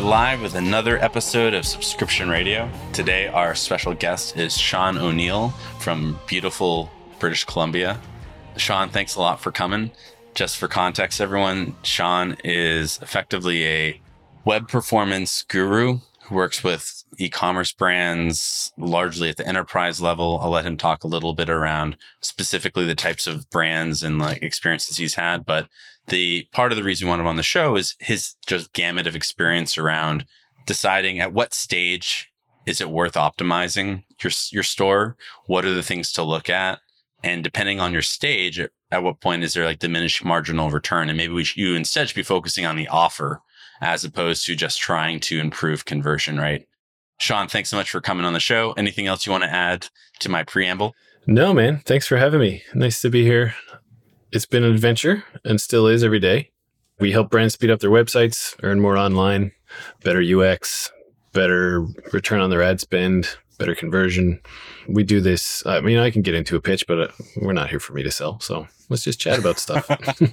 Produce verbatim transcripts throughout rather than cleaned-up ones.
are live with another episode of Subscription Radio. Today, our special guest is Sean O'Neill from beautiful British Columbia. Sean, thanks a lot for coming. Just for context, everyone, Sean is effectively a web performance guru who works with e-commerce brands, largely at the enterprise level. I'll let him talk a little bit around specifically the types of brands and like experiences he's had. But the part of the reason we want him on the show is his just gamut of experience around deciding at what stage is it worth optimizing your your store? What are the things to look at? And depending on your stage, at what point is there like diminished marginal return? And maybe we should, you instead should be focusing on the offer as opposed to just trying to improve conversion, right? Sean, thanks so much for coming on the show. Anything else you want to add to my preamble? No, man. Thanks for having me. Nice to be here. It's been an adventure and still is every day. We help brands speed up their websites, earn more online, better U X, better return on their ad spend, better conversion. We do this. I mean, I can get into a pitch, but uh, we're not here for me to sell. So let's just chat about stuff.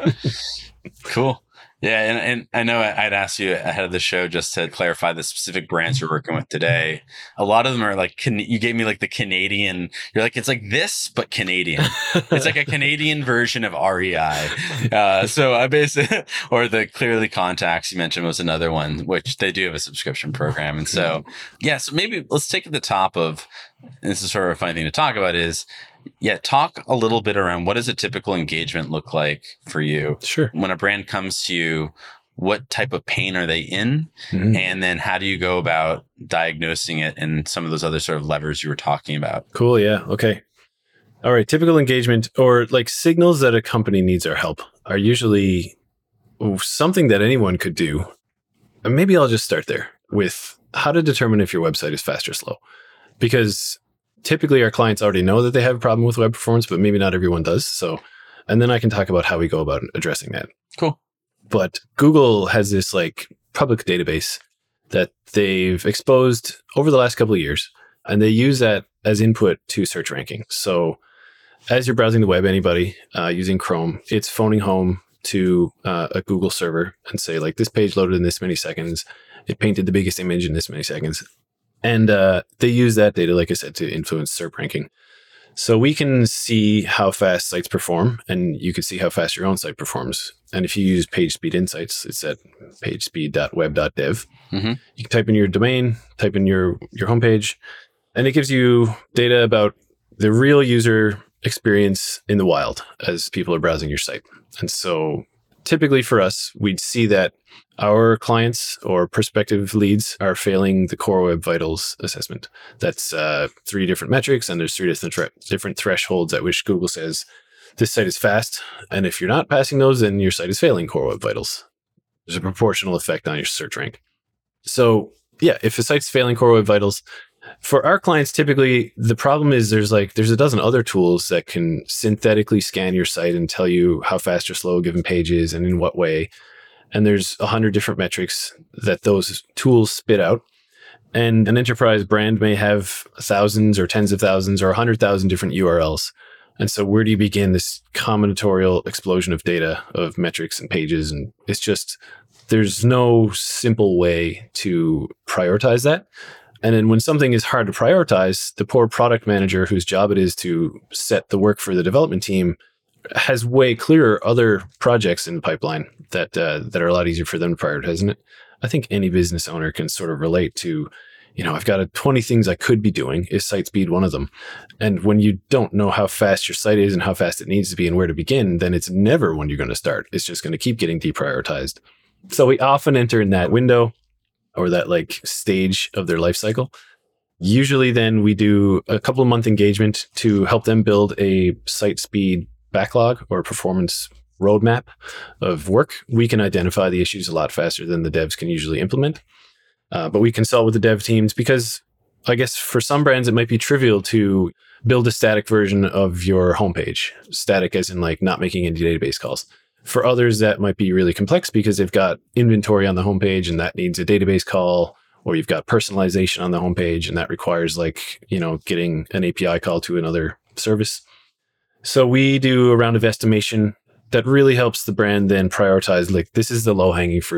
Cool. Yeah. And, and I know I'd asked you ahead of the show just to clarify the specific brands you're working with today. A lot of them are like, can, you gave me like the Canadian, you're like, it's like this, but Canadian. It's like a Canadian version of R E I. Uh, so I basically, or the Clearly Contacts you mentioned was another one, which they do have a subscription program. And so, yeah, so maybe let's take at the top of, and this is sort of a funny thing to talk about is, yeah, talk a little bit around what does a typical engagement look like for you? Sure. When a brand comes to you, what type of pain are they in? Mm-hmm. And then how do you go about diagnosing it and some of those other sort of levers you were talking about? Cool. Yeah. Okay. All right. Typical engagement or like signals that a company needs our help are usually something that anyone could do. And maybe I'll just start there with how to determine if your website is fast or slow. Because typically our clients already know that they have a problem with web performance, but maybe not everyone does. So, and then I can talk about how we go about addressing that. Cool. But Google has this like public database that they've exposed over the last couple of years, and they use that as input to search ranking. So as you're browsing the web, anybody uh, using Chrome, it's phoning home to uh, a Google server and say like, this page loaded in this many seconds. It painted the biggest image in this many seconds. And uh, they use that data, like I said, to influence S E R P ranking. So we can see how fast sites perform, and you can see how fast your own site performs. And if you use PageSpeed Insights, it's at pagespeed dot web dot dev. Mm-hmm. You can type in your domain, type in your, your homepage, and it gives you data about the real user experience in the wild as people are browsing your site. And so typically for us, we'd see that our clients or prospective leads are failing the Core Web Vitals assessment. That's uh, three different metrics, and there's three different thre- different thresholds at which Google says this site is fast. And if you're not passing those, then your site is failing Core Web Vitals. There's a proportional effect on your search rank. So yeah, if a site's failing Core Web Vitals, for our clients, typically the problem is there's like there's a dozen other tools that can synthetically scan your site and tell you how fast or slow a given page is and in what way. And there's a hundred different metrics that those tools spit out. And an enterprise brand may have thousands or tens of thousands or a hundred thousand different U R Ls. And so where do you begin this combinatorial explosion of data, of metrics and pages? And it's just, there's no simple way to prioritize that. And then when something is hard to prioritize, the poor product manager whose job it is to set the work for the development team has way clearer other projects in the pipeline that uh, that are a lot easier for them to prioritize. And I think any business owner can sort of relate to, you know, I've got a twenty things I could be doing. Is site speed one of them? And when you don't know how fast your site is and how fast it needs to be and where to begin, then it's never when you're going to start. It's just going to keep getting deprioritized. So we often enter in that window or that like stage of their life cycle. Usually then we do a couple of month engagement to help them build a site speed backlog or performance roadmap of work. We can identify the issues a lot faster than the devs can usually implement. Uh, but we consult with the dev teams because I guess for some brands, it might be trivial to build a static version of your homepage. Static as in like not making any database calls. For others, that might be really complex because they've got inventory on the homepage and that needs a database call, or you've got personalization on the homepage and that requires like, you know, getting an A P I call to another service. So we do a round of estimation that really helps the brand then prioritize, like, this is the low hanging fruit.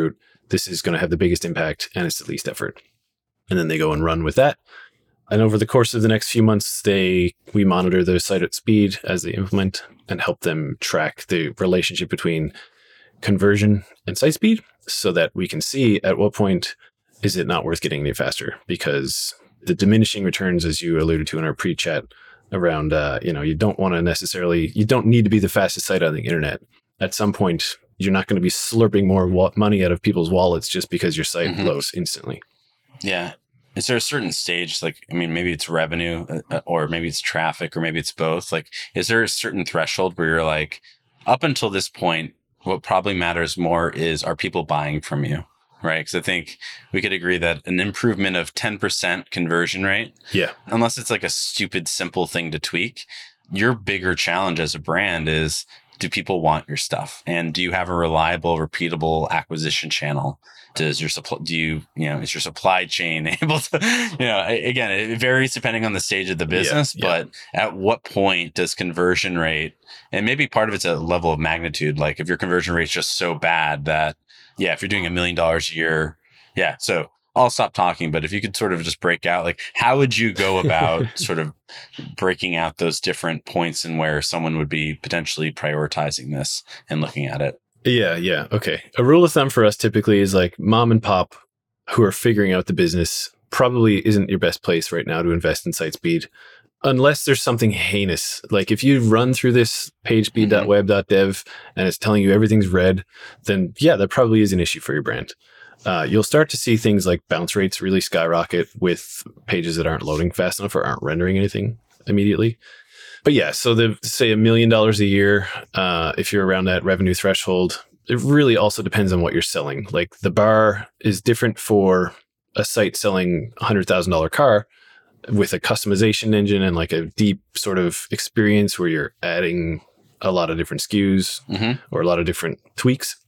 this is going to have the biggest impact and it's the least effort. And then they go and run with that. And over the course of the next few months, they we monitor their site at speed as they implement and help them track the relationship between conversion and site speed so that we can see at what point is it not worth getting any faster, because the diminishing returns, as you alluded to in our pre-chat around, uh, you know, you don't want to necessarily, you don't need to be the fastest site on the internet. At some point, you're not going to be slurping more wa- money out of people's wallets just because your site mm-hmm. blows instantly. Yeah. Is there a certain stage, like, I mean, maybe it's revenue uh, or maybe it's traffic or maybe it's both. Like, is there a certain threshold where you're like, up until this point, what probably matters more is, are people buying from you? Right. Because I think we could agree that an improvement of ten percent conversion rate, yeah, unless it's like a stupid, simple thing to tweak, your bigger challenge as a brand is, do people want your stuff? And do you have a reliable, repeatable acquisition channel? Does your supply, do you, you know, is your supply chain able to, you know, again, it varies depending on the stage of the business, yeah, yeah. but at what point does conversion rate, and maybe part of it's a level of magnitude, like if your conversion rate is just so bad that, yeah, if you're doing a million dollars a year, yeah. So I'll stop talking, but if you could sort of just break out, like, how would you go about sort of breaking out those different points and where someone would be potentially prioritizing this and looking at it? Yeah, yeah. Okay. A rule of thumb for us typically is like mom and pop who are figuring out the business probably isn't your best place right now to invest in site speed, unless there's something heinous. Like if you run through this pagespeed dot web dot dev and it's telling you everything's red, then yeah, that probably is an issue for your brand. Uh, you'll start to see things like bounce rates really skyrocket with pages that aren't loading fast enough or aren't rendering anything immediately. But yeah, so the say a million dollars a year, uh, if you're around that revenue threshold, it really also depends on what you're selling. Like the bar is different for a site selling a one hundred thousand dollars car with a customization engine and like a deep sort of experience where you're adding a lot of different S K Us mm-hmm. or a lot of different tweaks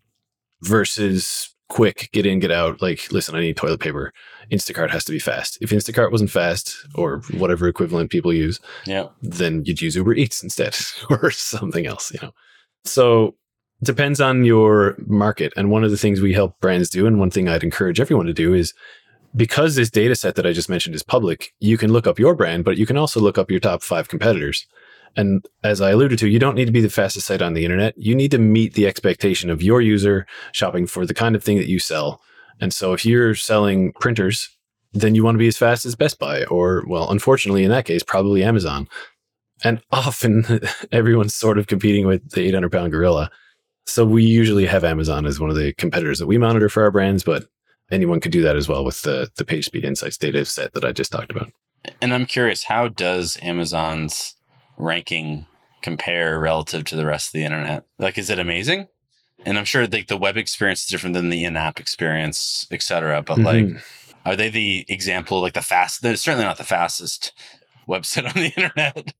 versus quick, get in, get out. Like, listen, I need toilet paper. Instacart has to be fast. If Instacart wasn't fast or whatever equivalent people use, yeah, then you'd use Uber Eats instead or something else, you know? So it depends on your market. And one of the things we help brands do, and one thing I'd encourage everyone to do is, because this data set that I just mentioned is public, you can look up your brand, but you can also look up your top five competitors. And as I alluded to, you don't need to be the fastest site on the internet. You need to meet the expectation of your user shopping for the kind of thing that you sell. And so if you're selling printers, then you want to be as fast as Best Buy or, well, unfortunately, in that case, probably Amazon. And often everyone's sort of competing with the eight hundred pound gorilla. So we usually have Amazon as one of the competitors that we monitor for our brands, but anyone could do that as well with the, the PageSpeed Insights data set that I just talked about. And I'm curious, how does Amazon's ranking compare relative to the rest of the internet? Like, is it amazing? And I'm sure like the web experience is different than the in-app experience, et cetera. But mm-hmm. like, are they the example, like the fast? They're certainly not the fastest website on the internet.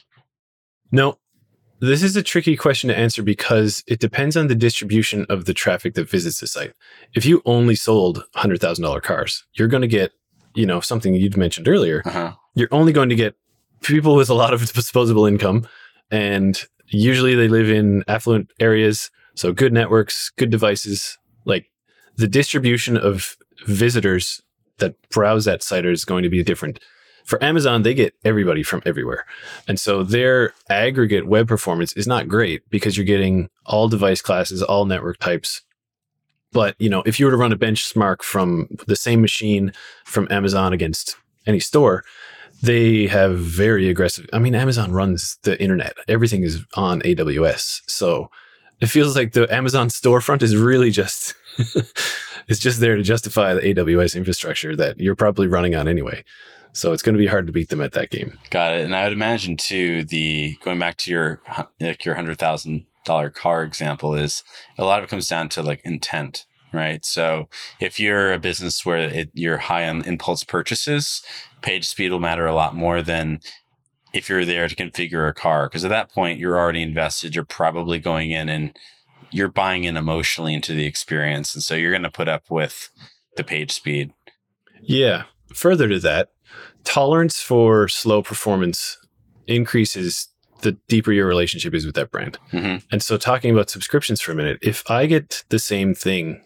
No, this is a tricky question to answer because it depends on the distribution of the traffic that visits the site. If you only sold one hundred thousand dollars cars, you're going to get, you know, something you'd mentioned earlier. Uh-huh. You're only going to get people with a lot of disposable income, and usually they live in affluent areas. So good networks, good devices. Like the distribution of visitors that browse that site is going to be different. For Amazon, they get everybody from everywhere. And so their aggregate web performance is not great because you're getting all device classes, all network types. But, you know, if you were to run a benchmark from the same machine from Amazon against any store, they have very aggressive. I mean, Amazon runs the internet. Everything is on A W S. So it feels like the Amazon storefront is really just, it's just there to justify the A W S infrastructure that you're probably running on anyway. So it's going to be hard to beat them at that game. Got it. And I would imagine too, the going back to your like your one hundred thousand dollars car example is a lot of it comes down to like intent, right? So if you're a business where it, you're high on impulse purchases, page speed will matter a lot more than if you're there to configure a car. Because at that point, you're already invested. You're probably going in and you're buying in emotionally into the experience. And so you're going to put up with the page speed. Yeah. Further to that, tolerance for slow performance increases the deeper your relationship is with that brand. Mm-hmm. And so talking about subscriptions for a minute, if I get the same thing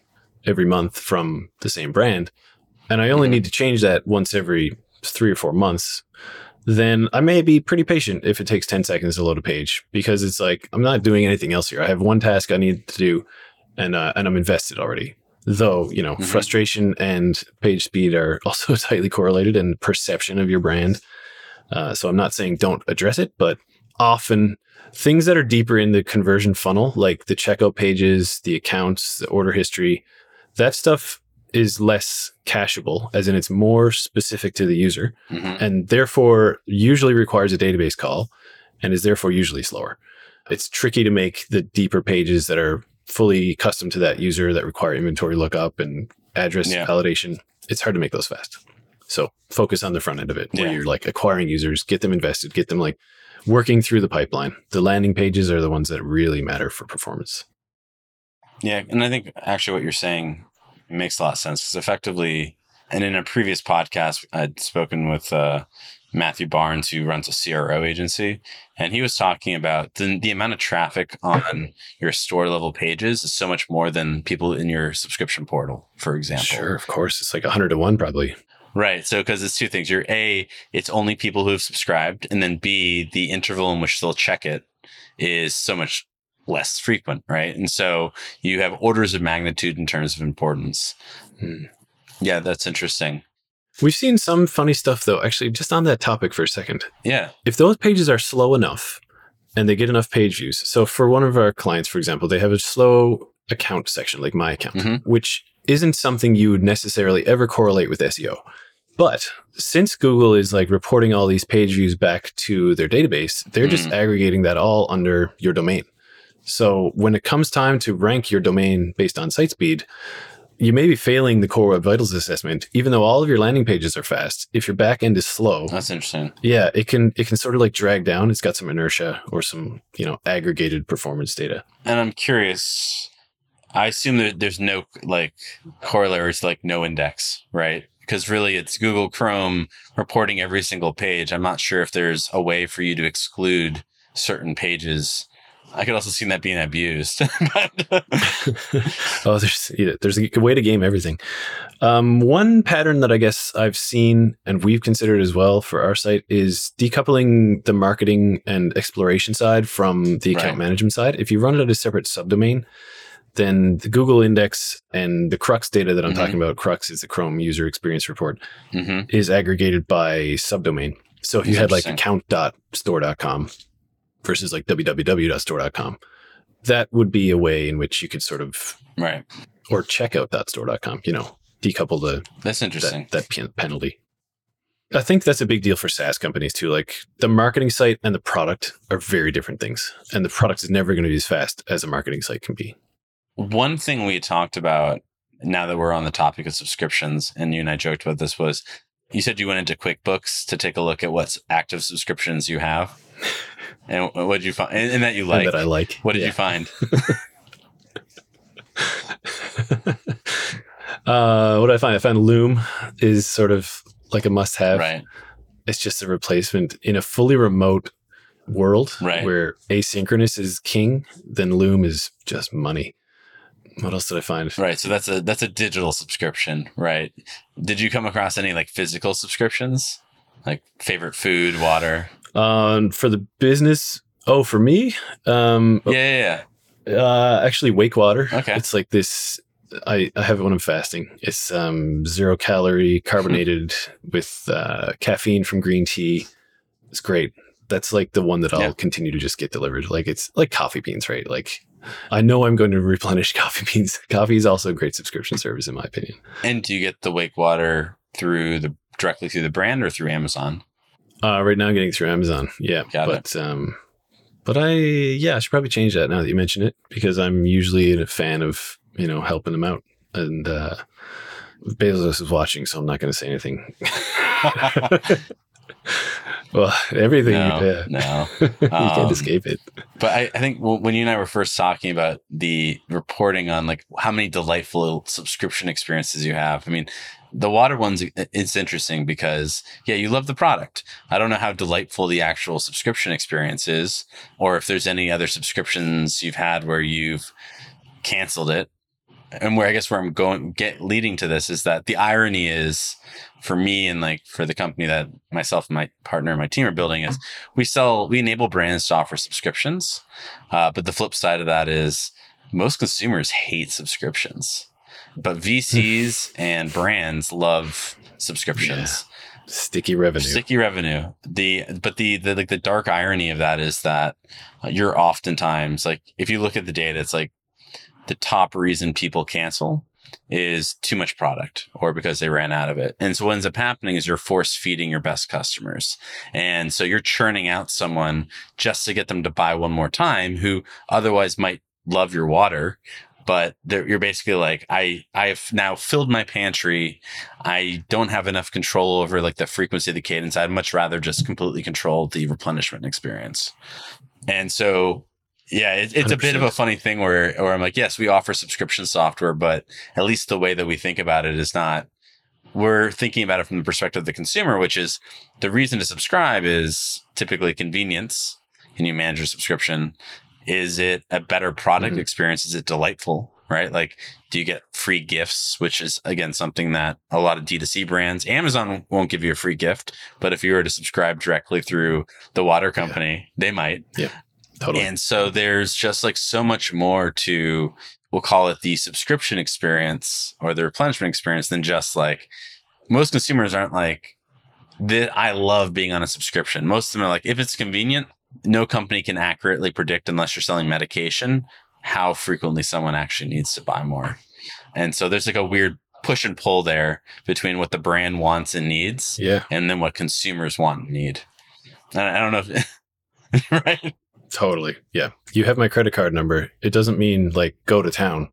every month from the same brand, and I only mm-hmm. need to change that once every three or four months, then I may be pretty patient if it takes ten seconds to load a page, because it's like, I'm not doing anything else here. I have one task I need to do, and uh, and I'm invested already. Though, you know, mm-hmm. frustration and page speed are also tightly correlated, and perception of your brand. Uh, so I'm not saying don't address it, but often things that are deeper in the conversion funnel, like the checkout pages, the accounts, the order history, that stuff is less cacheable, as in it's more specific to the user, mm-hmm. and therefore usually requires a database call, and is therefore usually slower. It's tricky to make the deeper pages that are fully custom to that user, that require inventory lookup and address yeah. validation. It's hard to make those fast. So focus on the front end of it, where yeah. you're like acquiring users, get them invested, get them like working through the pipeline. The landing pages are the ones that really matter for performance. Yeah. And I think actually what you're saying makes a lot of sense, because effectively, and in a previous podcast, I'd spoken with uh, Matthew Barnes, who runs a C R O agency, and he was talking about the, the amount of traffic on your store level pages is so much more than people in your subscription portal, for example. Sure, of course. It's like one hundred to one probably. Right. So, because it's two things. You're A, it's only people who have subscribed, and then B, the interval in which they'll check it is so much less frequent, right? And so you have orders of magnitude in terms of importance. Hmm. Yeah, that's interesting. We've seen some funny stuff, though, actually, just on that topic for a second. Yeah. If those pages are slow enough and they get enough page views. So for one of our clients, for example, they have a slow account section, like My Account, mm-hmm. which isn't something you would necessarily ever correlate with S E O. But since Google is like reporting all these page views back to their database, they're mm. just aggregating that all under your domain. So when it comes time to rank your domain based on site speed, you may be failing the Core Web Vitals assessment, even though all of your landing pages are fast. If your back end is slow, that's interesting. Yeah, it can it can sort of like drag down. It's got some inertia or some, you know, aggregated performance data. And I'm curious, I assume that there's no like corollary to like no index, right? Because really it's Google Chrome reporting every single page. I'm not sure if there's a way for you to exclude certain pages. I could also see that being abused. oh, there's yeah, there's a way to game everything. Um, one pattern that I guess I've seen and we've considered as well for our site is decoupling the marketing and exploration side from the account right. management side. If you run it as a separate subdomain, then the Google index and the Crux data that I'm mm-hmm. talking about, Crux is the Chrome user experience report, mm-hmm. is aggregated by subdomain. So if you had like account dot store dot com versus like w w w dot store dot com, that would be a way in which you could sort of, right, or checkout dot store dot com, you know, decouple the that's interesting that, that penalty. I think that's a big deal for SaaS companies too. Like the marketing site and the product are very different things, and the product is never going to be as fast as a marketing site can be. One thing we talked about, now that we're on the topic of subscriptions, and you and I joked about this, was you said you went into QuickBooks to take a look at what active subscriptions you have. And what did you find? And, and that you like. And that I like. What did yeah. you find? uh, what did I find? I found Loom is sort of like a must-have. Right. It's just a replacement in a fully remote world right. where asynchronous is king. Then Loom is just money. What else did I find? Right. So that's a that's a digital subscription, right? Did you come across any like physical subscriptions? Like favorite food, water? Um, for the business, oh, for me? Um, yeah, yeah, yeah. Uh, actually, Wake Water. Okay. It's like this, I, I have it when I'm fasting. It's um, zero calorie, carbonated with uh, caffeine from green tea. It's great. That's like the one that I'll yeah. continue to just get delivered. Like it's like coffee beans, right? Like I know I'm going to replenish coffee beans. Coffee is also a great subscription service, in my opinion. And do you get the Wake Water through the directly through the brand or through Amazon? Uh, right now, I'm getting through Amazon. Yeah, Got but it. um, but I yeah, I should probably change that now that you mention it, because I'm usually a fan of you know helping them out. And uh, Bezos is watching, so I'm not going to say anything. Well, everything, no, yeah. no. you um, can't escape it. But I, I think when you and I were first talking about the reporting on like how many delightful subscription experiences you have, I mean, the water ones, it's interesting because, yeah, you love the product. I don't know how delightful the actual subscription experience is, or if there's any other subscriptions you've had where you've canceled it and where I guess where I'm going, get leading to this is that the irony is for me and like for the company that myself and my partner and my team are building is we sell, we enable brands to offer subscriptions. Uh, but the flip side of that is most consumers hate subscriptions, but V Cs and brands love subscriptions. Yeah. Sticky revenue. Sticky revenue. The but the, the like the dark irony of that is that uh, you're oftentimes like if you look at the data, it's like the top reason people cancel is too much product or because they ran out of it. And so what ends up happening is you're force feeding your best customers. And so you're churning out someone just to get them to buy one more time who otherwise might love your water. But you're basically like, I, I've now filled my pantry. I don't have enough control over like the frequency of the cadence. I'd much rather just completely control the replenishment experience. And so, yeah, it, it's one hundred percent. A bit of a funny thing where, where I'm like, yes, we offer subscription software, but at least the way that we think about it is not, we're thinking about it from the perspective of the consumer, which is the reason to subscribe is typically convenience. Can you manage your subscription? Is it a better product mm-hmm. experience? Is it delightful, right? Like, do you get free gifts, which is, again, something that a lot of D two C brands, Amazon won't give you a free gift, but if you were to subscribe directly through the water company, yeah. they might. Yeah, totally. And so there's just like so much more to, we'll call it the subscription experience or the replenishment experience than just like, most consumers aren't like, that I love being on a subscription. Most of them are like, if it's convenient, no company can accurately predict unless you're selling medication, how frequently someone actually needs to buy more. And so there's like a weird push and pull there between what the brand wants and needs yeah. and then what consumers want and need. And I don't know if, right? Totally. Yeah. You have my credit card number. It doesn't mean like go to town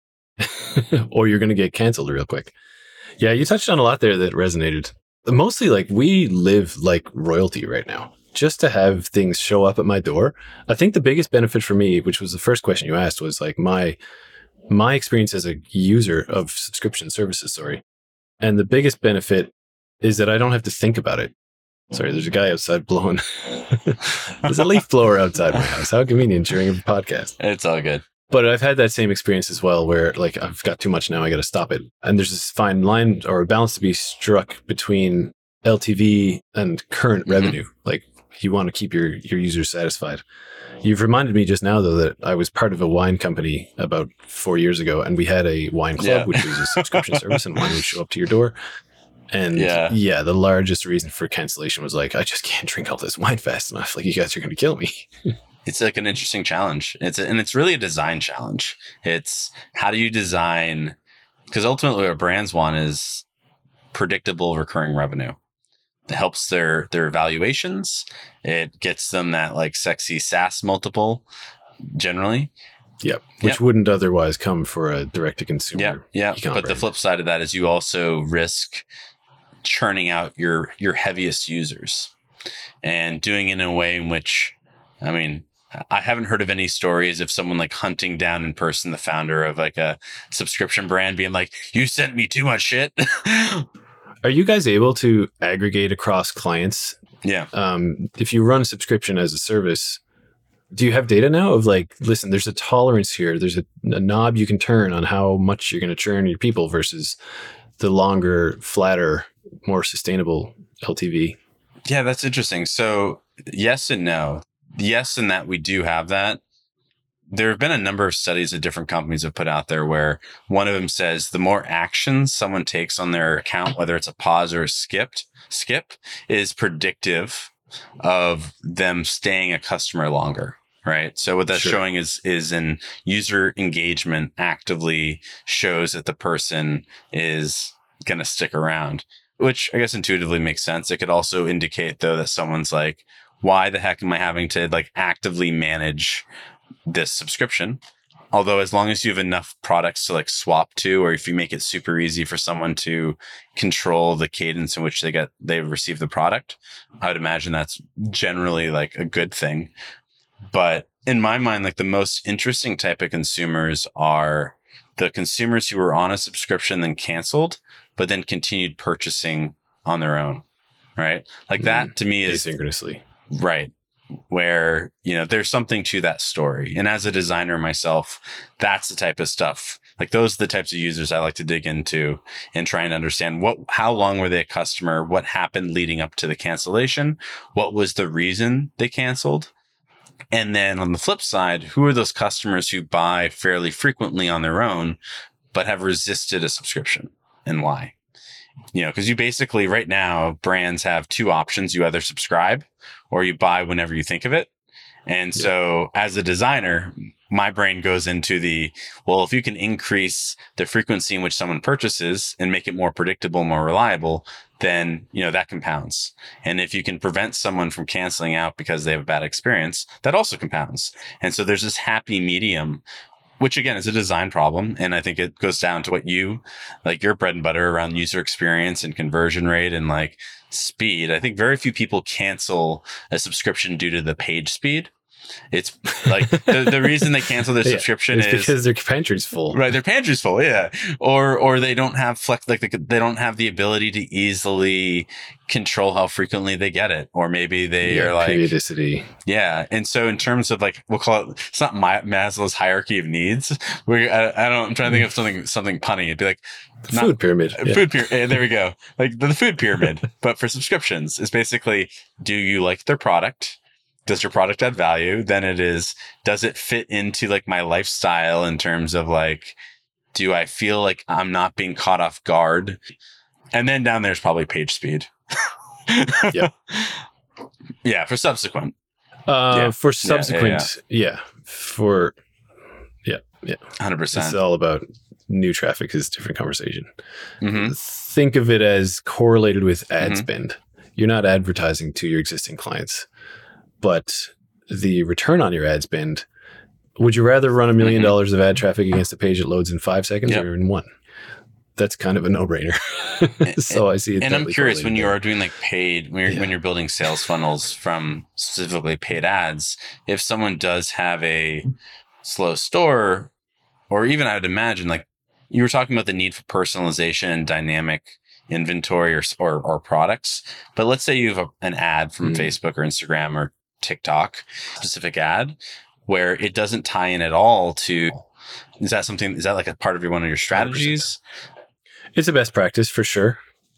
or you're going to get canceled real quick. Yeah. You touched on a lot there that resonated. Mostly like we live like royalty right now. Just to have things show up at my door. I think the biggest benefit for me, which was the first question you asked, was like my my experience as a user of subscription services, sorry. And the biggest benefit is that I don't have to think about it. Sorry, there's a guy outside blowing. There's a leaf blower outside my house. How convenient during a podcast. It's all good. But I've had that same experience as well where like I've got too much now, I got to stop it. And there's this fine line or a balance to be struck between L T V and current mm-hmm. revenue. Like, you want to keep your, your users satisfied. You've reminded me just now, though, that I was part of a wine company about four years ago, and we had a wine club, yeah. which was a subscription service, and wine would show up to your door. And yeah. yeah, the largest reason for cancellation was like, I just can't drink all this wine fast enough. Like, you guys are going to kill me. It's like an interesting challenge. It's a, and it's really a design challenge. It's how do you design, because ultimately what brands want is predictable recurring revenue. It helps their their valuations. It gets them that like sexy SaaS multiple generally. Yep. Which yep. wouldn't otherwise come for a direct to consumer. Yeah. Yeah. But brand. The flip side of that is you also risk churning out your your heaviest users and doing it in a way in which, I mean, I haven't heard of any stories of someone like hunting down in person the founder of like a subscription brand being like, you sent me too much shit. Are you guys able to aggregate across clients? Yeah. Um, if you run a subscription as a service, do you have data now of like, listen, there's a tolerance here. There's a, a knob you can turn on how much you're going to churn your people versus the longer, flatter, more sustainable L T V? Yeah, that's interesting. So yes and no. Yes, in that we do have that. There have been a number of studies that different companies have put out there where one of them says the more actions someone takes on their account, whether it's a pause or a skipped skip, is predictive of them staying a customer longer. Right. So what that's sure. showing is, is in user engagement actively shows that the person is going to stick around, which I guess intuitively makes sense. It could also indicate though that someone's like, why the heck am I having to like actively manage this subscription? Although as long as you have enough products to like swap to, or if you make it super easy for someone to control the cadence in which they get, they receive the product, I would imagine that's generally like a good thing. But in my mind, like the most interesting type of consumers are the consumers who were on a subscription then canceled, but then continued purchasing on their own. Right. Like that to me is asynchronously. Right. where, you know, there's something to that story. And as a designer myself, that's the type of stuff, like those are the types of users I like to dig into and try and understand what, how long were they a customer? What happened leading up to the cancellation? What was the reason they canceled? And then on the flip side, who are those customers who buy fairly frequently on their own, but have resisted a subscription, and why? You know, because you basically right now, brands have two options. You either subscribe or you buy whenever you think of it. And yeah. so as a designer, my brain goes into the, well, if you can increase the frequency in which someone purchases and make it more predictable, more reliable, then, you know, that compounds. And if you can prevent someone from canceling out because they have a bad experience, that also compounds. And so there's this happy medium, which again is a design problem. And I think it goes down to what you, like your bread and butter around user experience and conversion rate and like speed. I think very few people cancel a subscription due to the page speed. It's like the, the reason they cancel their subscription yeah, is because their pantry's full. Right, their pantry's full, yeah. Or or they don't have flex, like they, they don't have the ability to easily control how frequently they get it, or maybe they yeah, are like periodicity. Yeah, and so in terms of like we'll call it, it's not my, Maslow's hierarchy of needs. We I, I don't. I'm trying to think of something something punny. It'd be like the not, food pyramid. Food yeah. pyramid. There we go. Like the, the food pyramid, but for subscriptions, is basically: do you like their product? Does your product add value? Then it is, does it fit into like my lifestyle in terms of like, do I feel like I'm not being caught off guard? And then down there's probably page speed. yeah. Yeah. For subsequent. Uh, yeah. For subsequent. Yeah, yeah. yeah. For, yeah. Yeah. one hundred percent. It's all about new traffic is a different conversation. Mm-hmm. Think of it as correlated with ad mm-hmm. spend. You're not advertising to your existing clients. But the return on your ad spend, would you rather run a million dollars mm-hmm. of ad traffic against a page that loads in five seconds yep. or in one? That's kind of a no-brainer. so I see it. And I'm curious, when you there. are doing like paid, when you're, yeah. when you're building sales funnels from specifically paid ads, if someone does have a slow store, or even I would imagine, like you were talking about the need for personalization and dynamic inventory or, or, or products. But let's say you have a, an ad from mm. Facebook or Instagram or TikTok, specific ad where it doesn't tie in at all to, is that something, is that like a part of your, one of your strategies? one hundred percent. It's a best practice for sure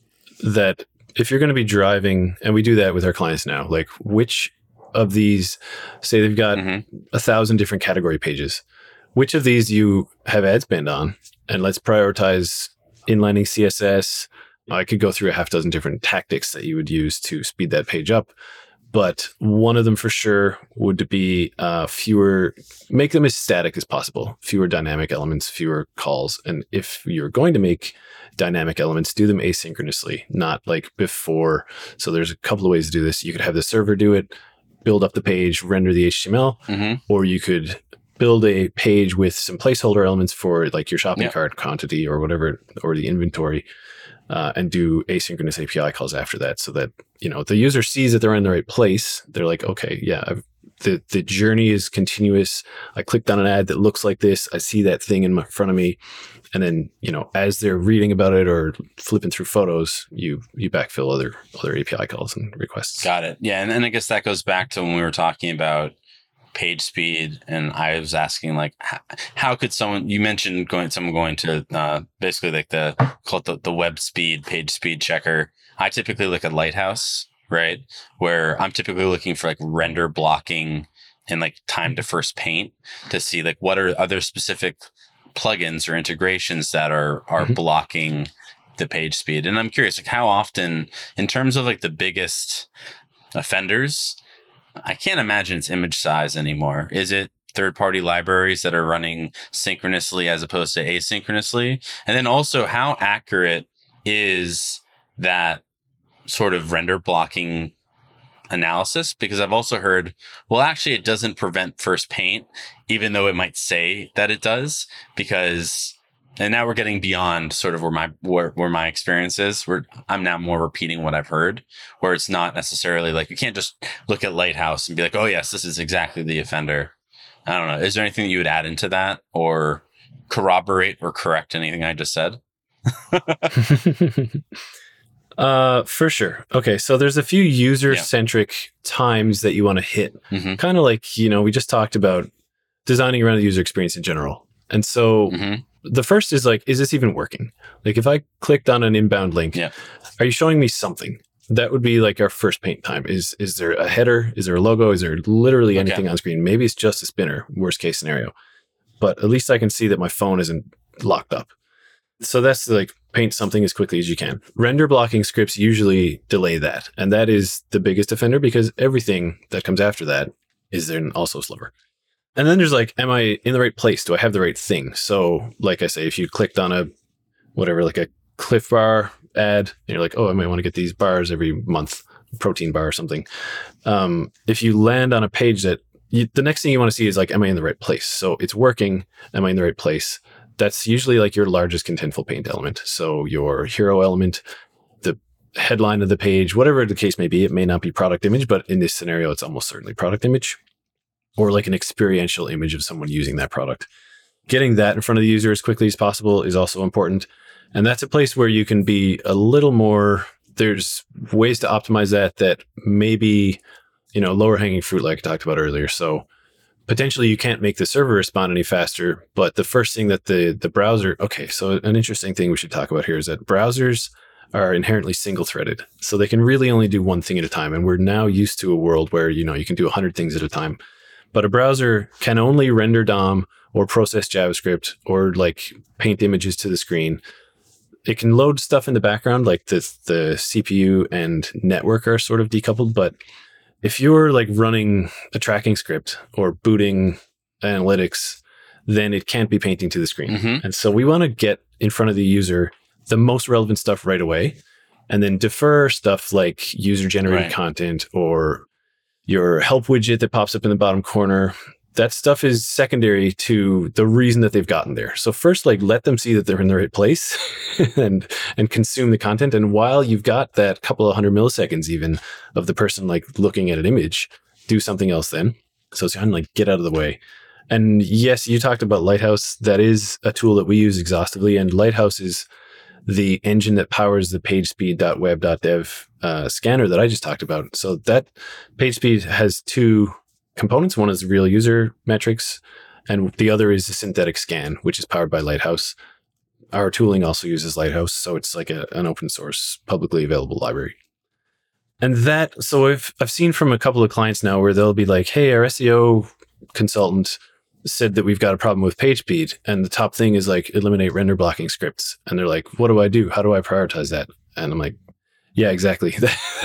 that if you're going to be driving, and we do that with our clients now, like which of these, say they've got mm-hmm. a thousand different category pages, which of these you have ad spend on? And let's prioritize inlining C S S. I could go through a half dozen different tactics that you would use to speed that page up. But one of them for sure would be uh, fewer, make them as static as possible, fewer dynamic elements, fewer calls. And if you're going to make dynamic elements, do them asynchronously, not like before. So there's a couple of ways to do this. You could have the server do it, build up the page, render the H T M L, mm-hmm. or you could build a page with some placeholder elements for like your shopping yep. cart quantity or whatever, or the inventory. Uh, and do asynchronous A P I calls after that, so that you know the user sees that they're in the right place. They're like, okay, yeah, I've, the the journey is continuous. I clicked on an ad that looks like this. I see that thing in my, front of me, and then you know, as they're reading about it or flipping through photos, you you backfill other other A P I calls and requests. Got it. Yeah, and, and I guess that goes back to when we were talking about page speed, and I was asking like, how, how could someone? You mentioned going, someone going to uh, basically like the call it the, the web speed page speed checker. I typically look at Lighthouse, right, where I'm typically looking for like render blocking and like time to first paint to see like what are other specific plugins or integrations that are are mm-hmm. blocking the page speed. And I'm curious, like how often, in terms of like the biggest offenders, I can't imagine it's image size anymore. Is it third-party libraries that are running synchronously as opposed to asynchronously? And then also, how accurate is that sort of render blocking analysis? Because I've also heard, well, actually, it doesn't prevent first paint, even though it might say that it does, because... And now we're getting beyond sort of where my where, where my experience is. Where I'm now more repeating what I've heard, where it's not necessarily like you can't just look at Lighthouse and be like, oh yes, this is exactly the offender. I don't know. Is there anything that you would add into that or corroborate or correct anything I just said? Uh, for sure. Okay, so there's a few user-centric yeah. times that you want to hit. Mm-hmm. Kind of like, you know, we just talked about designing around the user experience in general. And so mm-hmm. the first is like, is this even working? Like if I clicked on an inbound link, yeah. are you showing me something? That would be like our first paint time. Is is there a header? Is there a logo? Is there literally okay. anything on screen? Maybe it's just a spinner, worst case scenario. But at least I can see that my phone isn't locked up. So that's like paint something as quickly as you can. Render blocking scripts usually delay that. And that is the biggest offender because everything that comes after that is then also slower. And then there's like, am I in the right place? Do I have the right thing? So like I say, if you clicked on a, whatever, like a Cliff Bar ad, and you're like, oh, I might want to get these bars every month, protein bar or something. Um, if you land on a page that you, the next thing you want to see is like, am I in the right place? So it's working. Am I in the right place? That's usually like your largest contentful paint element. So your hero element, the headline of the page, whatever the case may be, it may not be product image, but in this scenario, it's almost certainly product image or like an experiential image of someone using that product. Getting that in front of the user as quickly as possible is also important. And that's a place where you can be a little more, there's ways to optimize that, that maybe, you know, lower hanging fruit like I talked about earlier. So potentially you can't make the server respond any faster, but the first thing that the, the browser, okay, so an interesting thing we should talk about here is that browsers are inherently single threaded. So they can really only do one thing at a time. And we're now used to a world where, you know, you can do a hundred things at a time, but a browser can only render D O M or process JavaScript or like paint images to the screen. It can load stuff in the background, like the, the C P U and network are sort of decoupled, but if you're like running a tracking script or booting analytics, then it can't be painting to the screen. Mm-hmm. And so we want to get in front of the user the most relevant stuff right away, and then defer stuff like user-generated right. content or your help widget that pops up in the bottom corner. That stuff is secondary to the reason that they've gotten there. So first, like, let them see that they're in the right place and and consume the content. And while you've got that couple of hundred milliseconds even of the person like looking at an image, do something else then. So it's kind of like get out of the way. And yes, you talked about Lighthouse. That is a tool that we use exhaustively. And Lighthouse is the engine that powers the pagespeed dot web dot dev uh, scanner that I just talked about. So that PageSpeed has two components. One is real user metrics, and the other is a synthetic scan, which is powered by Lighthouse. Our tooling also uses Lighthouse, so it's like a, an open source, publicly available library. And that, so I've, I've seen from a couple of clients now where they'll be like, hey, our S E O consultant said that we've got a problem with page speed, and the top thing is like eliminate render blocking scripts. And they're like, what do I do? How do I prioritize that? And I'm like, yeah, exactly.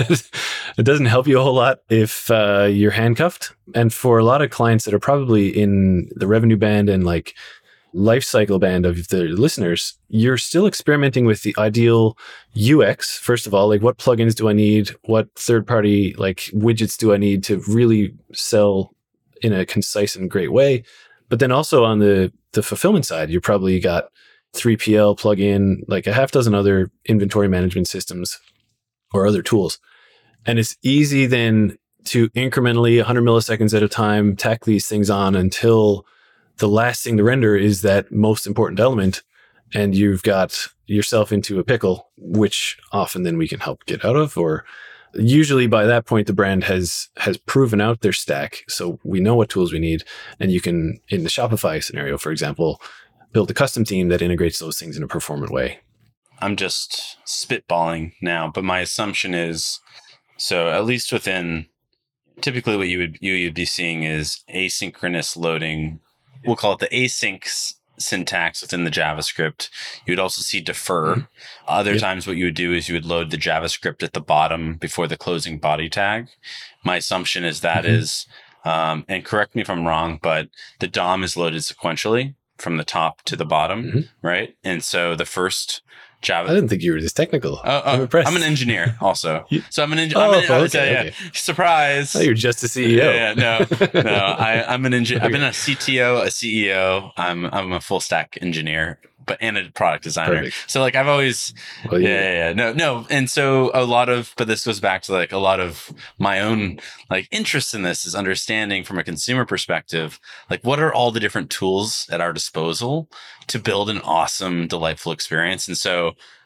It doesn't help you a whole lot if uh, you're handcuffed. And for a lot of clients that are probably in the revenue band and like life cycle band of the listeners, you're still experimenting with the ideal U X. First of all, like what plugins do I need? What third-party like widgets do I need to really sell in a concise and great way? But then also on the, the fulfillment side, you probably got three P L plugin, like a half dozen other inventory management systems or other tools. And it's easy then to incrementally one hundred milliseconds at a time, tack these things on until the last thing to render is that most important element. And you've got yourself into a pickle, which often then we can help get out of. Or usually by that point, the brand has has proven out their stack. So we know what tools we need. And you can, in the Shopify scenario, for example, build a custom theme that integrates those things in a performant way. I'm just spitballing now, but my assumption is, so at least within, typically what you would you would be seeing is asynchronous loading. We'll call it the async syntax within the JavaScript. You would also see defer. Mm-hmm. Other yep. times what you would do is you would load the JavaScript at the bottom before the closing body tag. My assumption is that mm-hmm. is, um, and correct me if I'm wrong, but the D O M is loaded sequentially from the top to the bottom, mm-hmm. right? And so the first Java. I didn't think you were this technical. Uh, uh, I'm impressed. I'm an engineer also. So I'm an engineer. Oh, I'm an, okay, yeah, okay. Surprise. Oh, you're just a C E O. Yeah, yeah, no, no. I, I'm an engineer. I've been a C T O, a C E O. I'm I'm a full stack engineer, but and a product designer. Perfect. So like I've always, well, yeah, yeah, yeah, no, no. And so a lot of, but this goes back to like a lot of my own like interest in this is understanding from a consumer perspective, like what are all the different tools at our disposal to build an awesome, delightful experience. And so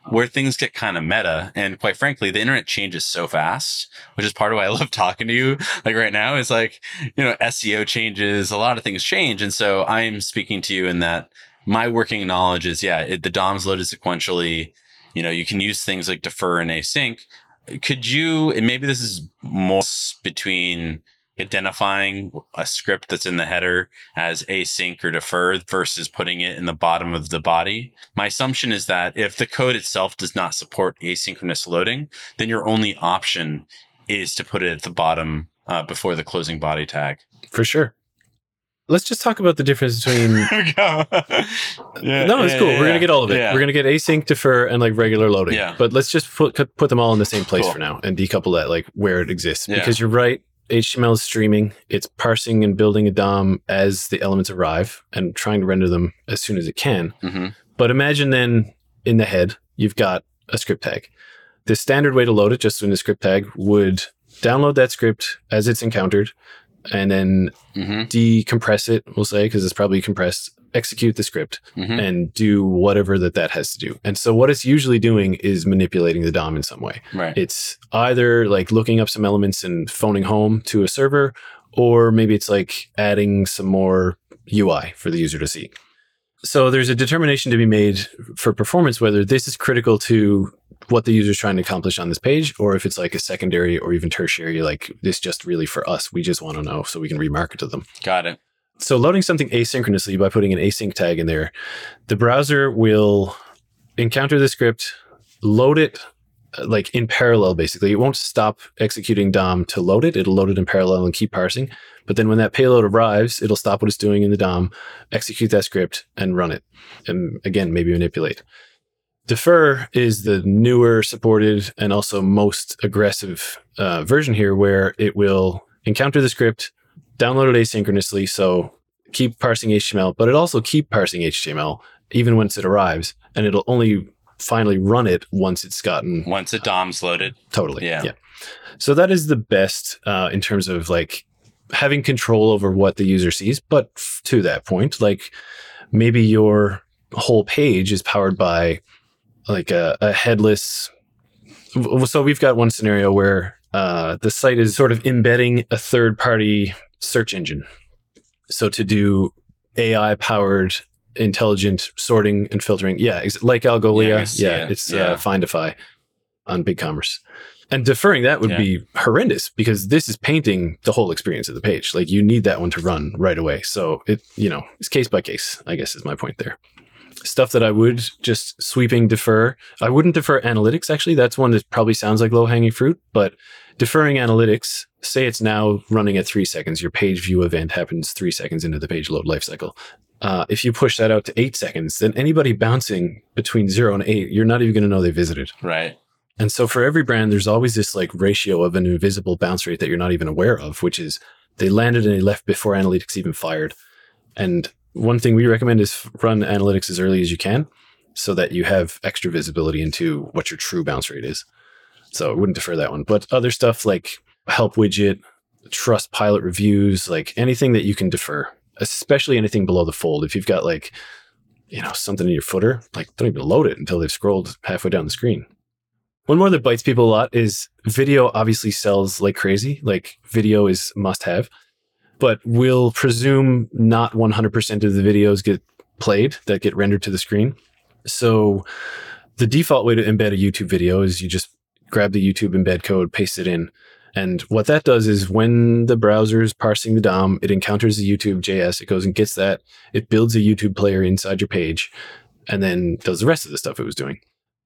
where things get kind of meta. And quite frankly, the internet changes so fast, which is part of why I love talking to you. Like right now, it's like, you know, S E O changes, a lot of things change. And so I'm speaking to you in that my working knowledge is, yeah, it, the D O M's loaded sequentially. You know, you can use things like defer and async. Could you, and maybe this is more between identifying a script that's in the header as async or defer versus putting it in the bottom of the body. My assumption is that if the code itself does not support asynchronous loading, then your only option is to put it at the bottom uh, before the closing body tag. For sure. Let's just talk about the difference between... yeah, no, it's yeah, cool. yeah, We're going to get all of it. yeah. We're going to get async, defer, and like regular loading. Yeah. But let's just put put them all in the same place Cool. for now and decouple that like where it exists. Yeah. Because you're right. H T M L is streaming. It's parsing and building a D O M as the elements arrive and trying to render them as soon as it can. Mm-hmm. But imagine then in the head, you've got a script tag. The standard way to load it, just in the script tag, would download that script as it's encountered and then Mm-hmm. decompress it, we'll say, because it's probably compressed, execute the script Mm-hmm. and do whatever that that has to do. And so what it's usually doing is manipulating the D O M in some way. Right. It's either like looking up some elements and phoning home to a server, or maybe it's like adding some more U I for the user to see. So there's a determination to be made for performance, whether this is critical to what the user is trying to accomplish on this page, or if it's like a secondary or even tertiary, like this just really for us. We just want to know so we can remarket to them. Got it. So loading something asynchronously by putting an async tag in there, the browser will encounter the script, load it uh, like in parallel, basically. It won't stop executing D O M to load it. It'll load it in parallel and keep parsing. But then when that payload arrives, it'll stop what it's doing in the D O M, execute that script, and run it. And again, maybe manipulate. Defer is the newer supported and also most aggressive uh, version here, where it will encounter the script, download it asynchronously, so keep parsing H T M L, but it also keep parsing H T M L even once it arrives, and it'll only finally run it once it's gotten... Once a D O M's loaded. Totally, Yeah. yeah. So that is the best uh, in terms of like having control over what the user sees, but f- to that point, like maybe your whole page is powered by like a, a headless... So we've got one scenario where uh, the site is sort of embedding a third-party search engine. So to do A I-powered intelligent sorting and filtering, yeah, ex- like Algolia, Yeah, I yeah, see it. it's Yeah. Uh, Findify on BigCommerce. And deferring that would Yeah. be horrendous because this is painting the whole experience of the page. Like you need that one to run right away. So it, you know, it's case by case, I guess is my point there. Stuff that I would just sweeping defer. I wouldn't defer analytics, actually. That's one that probably sounds like low-hanging fruit, but deferring analytics, say it's now running at three seconds. Your page view event happens three seconds into the page load lifecycle. Uh, if you push that out to eight seconds, then anybody bouncing between zero and eight, you're not even going to know they visited. Right. And so for every brand, there's always this like ratio of an invisible bounce rate that you're not even aware of, which is they landed and they left before analytics even fired. And one thing we recommend is run analytics as early as you can so that you have extra visibility into what your true bounce rate is. So I wouldn't defer that one. But other stuff like help widget, trust pilot reviews, like anything that you can defer, especially anything below the fold. If you've got like, you know, something in your footer, like don't even load it until they've scrolled halfway down the screen. One more that bites people a lot is video obviously sells like crazy. Like video is must have, but we'll presume not one hundred percent of the videos get played that get rendered to the screen. So the default way to embed a YouTube video is you just grab the YouTube embed code, paste it in. And what that does is when the browser is parsing the D O M, it encounters the YouTube J S, it goes and gets that, it builds a YouTube player inside your page, and then does the rest of the stuff it was doing.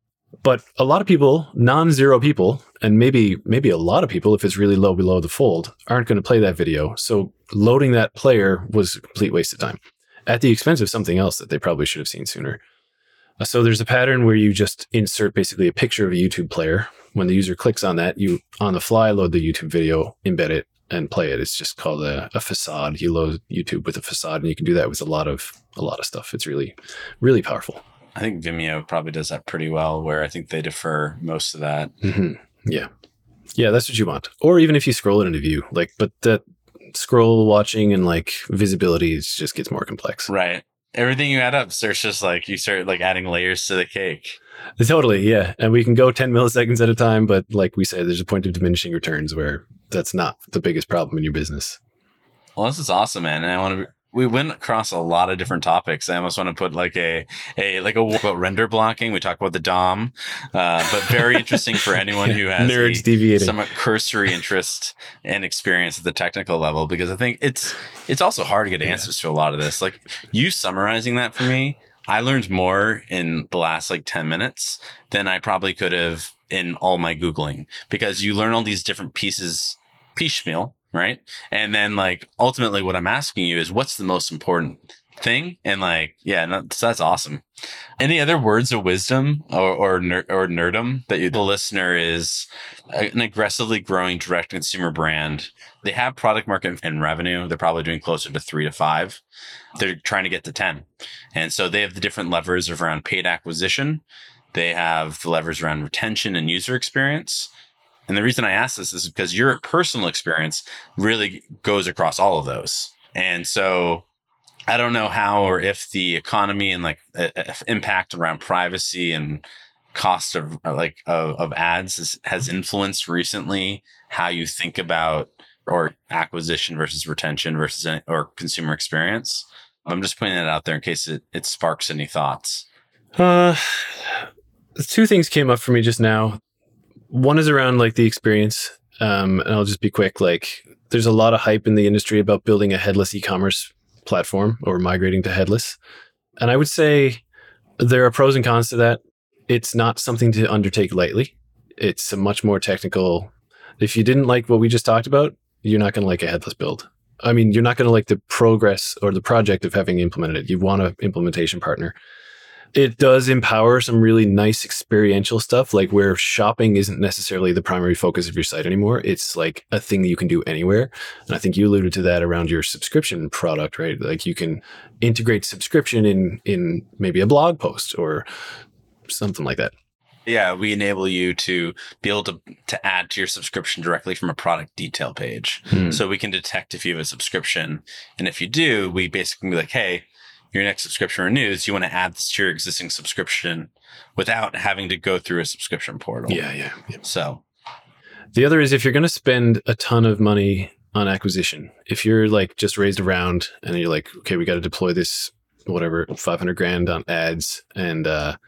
But a lot of people, non-zero people, and maybe maybe a lot of people, if it's really low below the fold, aren't going to play that video. So loading that player was a complete waste of time at the expense of something else that they probably should have seen sooner. Uh, so there's a pattern where you just insert basically a picture of a YouTube player. When the user clicks on that, you on the fly load the YouTube video, embed it, and play it. It's just called a, a facade. You load YouTube with a facade, and you can do that with a lot of a lot of stuff. It's really, really powerful. I think Vimeo probably does that pretty well, where I think they defer most of that. Mm-hmm. Yeah. Yeah, that's what you want. Or even if you scroll it into view, like, but that scroll watching and like visibility is, just gets more complex. Right. Everything you add up starts just like, you start like adding layers to the cake. Totally, yeah. And we can go ten milliseconds at a time, but like we said, there's a point of diminishing returns where that's not the biggest problem in your business. Well, this is awesome, man. And I want to. We went across a lot of different topics. I almost want to put like a a like a about render blocking. We talked about the D O M, uh, but very interesting for anyone who has nerds a, deviating. some cursory interest and experience at the technical level. Because I think it's it's also hard to get answers yeah. to a lot of this. Like you summarizing that for me, I learned more in the last like ten minutes than I probably could have in all my Googling, because you learn all these different pieces piecemeal. Right. And then like ultimately what I'm asking you is what's the most important thing? And like, yeah, no, that's awesome. Any other words of wisdom or or, ner- or nerdum that you, the listener is an aggressively growing direct consumer brand. They have product market and revenue. They're probably doing closer to three to five. They're trying to get to ten. And so they have the different levers around paid acquisition. They have the levers around retention and user experience. And the reason I ask this is because your personal experience really goes across all of those. And so I don't know how or if the economy and like uh, impact around privacy and cost of like of, of ads is, has influenced recently how you think about or acquisition versus retention versus or consumer experience. I'm just putting that out there in case it, it sparks any thoughts. Uh, two things came up for me just now. One is around like the experience, um, and I'll just be quick. Like, there's a lot of hype in the industry about building a headless e-commerce platform or migrating to headless. And I would say there are pros and cons to that. It's not something to undertake lightly. It's a much more technical. If you didn't like what we just talked about, you're not going to like a headless build. I mean, you're not going to like the progress or the project of having implemented it. You want an implementation partner. It does empower some really nice experiential stuff, like where shopping isn't necessarily the primary focus of your site anymore. It's like a thing that you can do anywhere. And I think you alluded to that around your subscription product, right? Like you can integrate subscription in, in maybe a blog post or something like that. Yeah, we enable you to be able to, to add to your subscription directly from a product detail page. Hmm. So we can detect if you have a subscription. And if you do, we basically be like, hey, your next subscription renews, you want to add this to your existing subscription without having to go through a subscription portal. Yeah, yeah. yeah. So the other is if you're going to spend a ton of money on acquisition, if you're like just raised around and you're like, okay, we got to deploy this, whatever, five hundred grand on ads. And uh,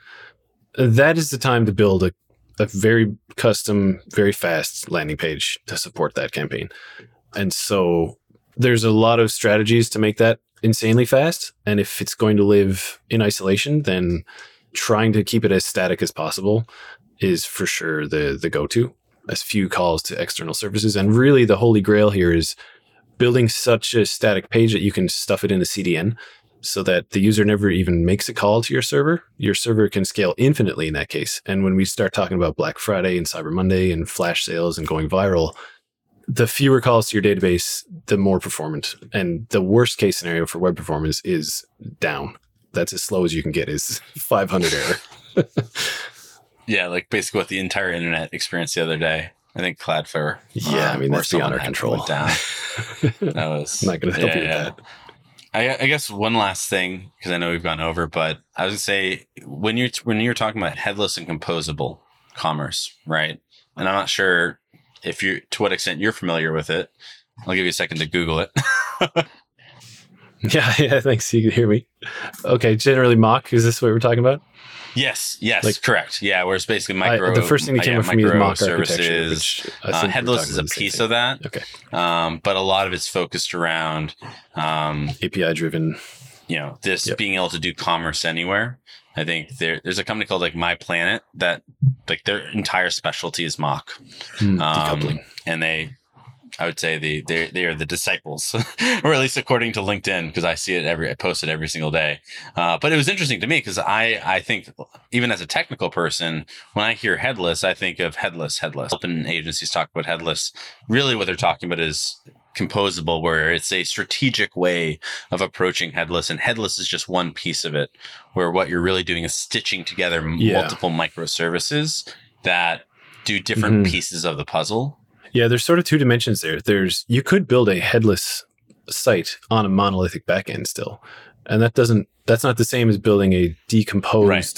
that is the time to build a, a very custom, very fast landing page to support that campaign. And so there's a lot of strategies to make that insanely fast. And if it's going to live in isolation, then trying to keep it as static as possible is for sure the the go-to. As few calls to external services. And really the holy grail here is building such a static page that you can stuff it in a C D N so that the user never even makes a call to your server. Your server can scale infinitely in that case. And when we start talking about Black Friday and Cyber Monday and flash sales and going viral, the fewer calls to your database, the more performant. And the worst case scenario for web performance is down. That's as slow as you can get, is five hundred error. Yeah, like basically what the entire internet experienced the other day. I think Cloudflare. Yeah, uh, I mean, that's beyond our control. Went down. That was, I'm not going to help yeah, you with yeah. that. I, I guess one last thing, because I know we've gone over, but I was going to say, when you're, when you're talking about headless and composable commerce, right? And I'm not sure if you to what extent you're familiar with it. I'll give you a second to Google it. yeah, yeah, thanks. You can hear me. Okay, generally mock, is this what we're talking about? Yes, yes, like, correct. Yeah, where it's basically micro. I, the first thing that came uh, up for me is mock services. architecture, which I think uh, headless is a piece thing. Of that. Okay, um, but a lot of it's focused around um, A P I driven. You know, this yep. being able to do commerce anywhere. I think there, there's a company called like My Planet that like their entire specialty is mock, mm, um, decoupling, and they. I would say the they they are the disciples, or at least according to LinkedIn, because I see it every I post it every single day. Uh, but it was interesting to me because I I think even as a technical person, when I hear headless, I think of headless, headless. Open agencies talk about headless. Really, what they're talking about is composable, where it's a strategic way of approaching headless, and headless is just one piece of it. Where what you're really doing is stitching together yeah. multiple microservices that do different mm-hmm. pieces of the puzzle. Yeah, there's sort of two dimensions there. There's you could build a headless site on a monolithic backend still, and that doesn't. That's not the same as building a decomposed right.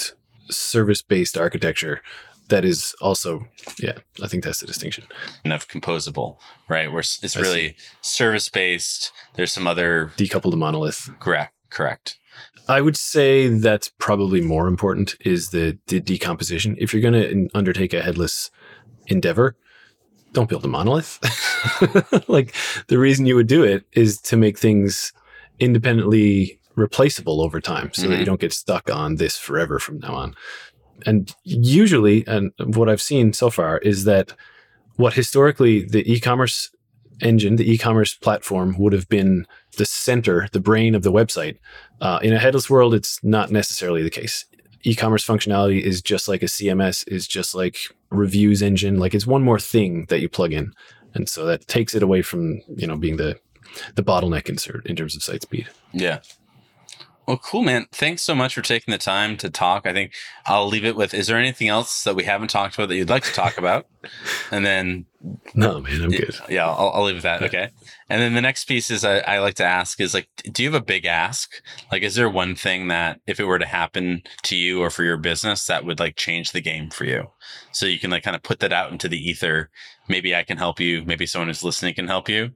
service-based architecture that is also, yeah, I think that's the distinction. And of composable, right? Where it's I really see. service-based. There's some other... Decoupled to monolith. Correct, correct. I would say that's probably more important is the, the decomposition. If you're going to undertake a headless endeavor, don't build a monolith. Like the reason you would do it is to make things independently replaceable over time so mm-hmm. that you don't get stuck on this forever from now on. And usually, and what I've seen so far is that what historically the e-commerce engine, the e-commerce platform would have been the center, the brain of the website. Uh, in a headless world, it's not necessarily the case. E-commerce functionality is just like a C M S, is just like reviews engine. Like it's one more thing that you plug in. And so that takes it away from, you know, being the, the bottleneck insert in terms of site speed. Yeah. Well, cool, man. Thanks so much for taking the time to talk. I think I'll leave it with, is there anything else that we haven't talked about that you'd like to talk about? And then... No, man, I'm good. Yeah, I'll, I'll leave it at that. Okay. And then the next piece is I, I like to ask is like, do you have a big ask? Like, is there one thing that if it were to happen to you or for your business that would like change the game for you? So you can like kind of put that out into the ether. Maybe I can help you. Maybe someone who's listening can help you.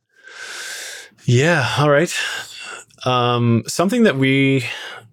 Yeah. All right. Um, something that we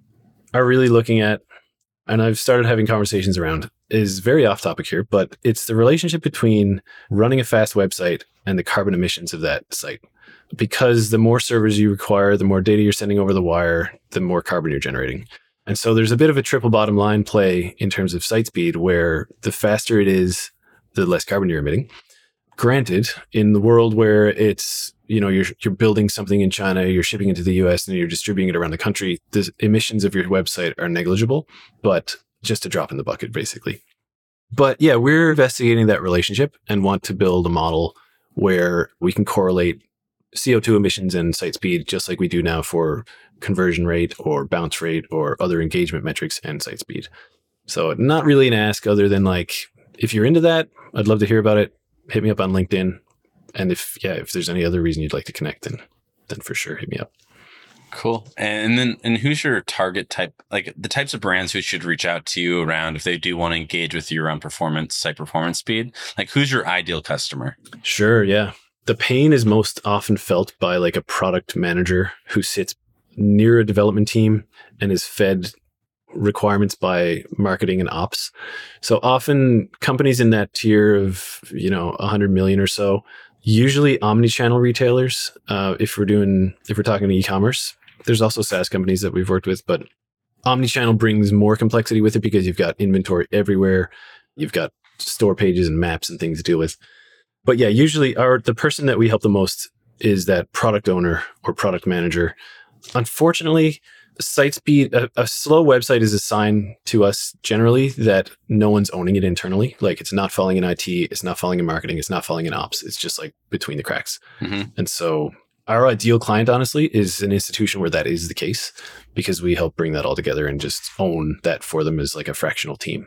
are really looking at, and I've started having conversations around, is very off topic here, but it's the relationship between running a fast website and the carbon emissions of that site. Because the more servers you require, the more data you're sending over the wire, the more carbon you're generating. And so there's a bit of a triple bottom line play in terms of site speed, where the faster it is, the less carbon you're emitting. Granted, in the world where it's, you know, you're you're building something in China, you're shipping it to the U S and you're distributing it around the country, the emissions of your website are negligible, but just a drop in the bucket, basically. But yeah, we're investigating that relationship and want to build a model where we can correlate C O two emissions and site speed just like we do now for conversion rate or bounce rate or other engagement metrics and site speed. So not really an ask other than like, if you're into that, I'd love to hear about it. Hit me up on LinkedIn. And if, yeah, if there's any other reason you'd like to connect, then, then for sure, hit me up. Cool. And then, and who's your target type, like the types of brands who should reach out to you around if they do want to engage with you around performance, site performance speed? Like who's your ideal customer? Sure. Yeah. The pain is most often felt by like a product manager who sits near a development team and is fed requirements by marketing and ops. So often companies in that tier of, you know, a hundred million or so, usually omni-channel retailers. Uh, if we're doing, if we're talking e-commerce, there's also SaaS companies that we've worked with, but omni-channel brings more complexity with it because you've got inventory everywhere. You've got store pages and maps and things to deal with. But yeah, usually our, the person that we help the most is that product owner or product manager. Unfortunately, site speed, a, a slow website is a sign to us generally that no one's owning it internally. Like it's not falling in I T, it's not falling in marketing, it's not falling in ops. It's just like between the cracks. Mm-hmm. And so our ideal client, honestly, is an institution where that is the case because we help bring that all together and just own that for them as like a fractional team.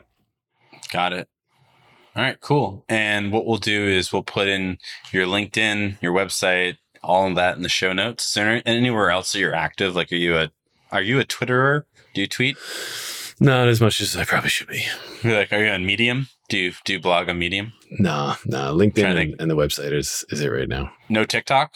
Got it. All right, cool. And what we'll do is we'll put in your LinkedIn, your website, all of that in the show notes. Is there anywhere else that you're active? Like, are you a Are you a Twitterer? Do you tweet? Not as much as I probably should be. You're like, are you on Medium? Do you do you blog on Medium? Nah, nah. LinkedIn and, and the website is, is it right now. No TikTok?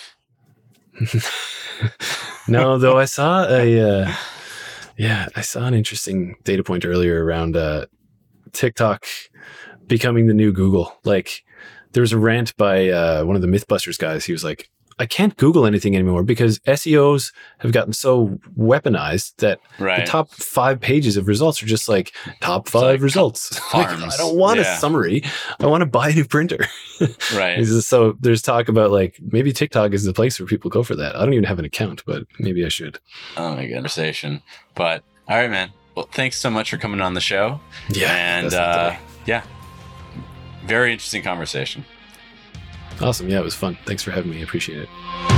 No, though I saw a, uh, yeah, I saw an interesting data point earlier around uh, TikTok becoming the new Google. Like there was a rant by uh, one of the Mythbusters guys. He was like, I can't Google anything anymore because S E Os have gotten so weaponized that right. the top five pages of results are just like top five like results. Like, I don't want yeah. a summary. I want to buy a new printer. Right. So there's talk about like maybe TikTok is the place where people go for that. I don't even have an account, but maybe I should. Oh my god, conversation. But all right, man. Well, thanks so much for coming on the show. Yeah. And uh, yeah, very interesting conversation. Awesome. Yeah, it was fun. Thanks for having me. I appreciate it.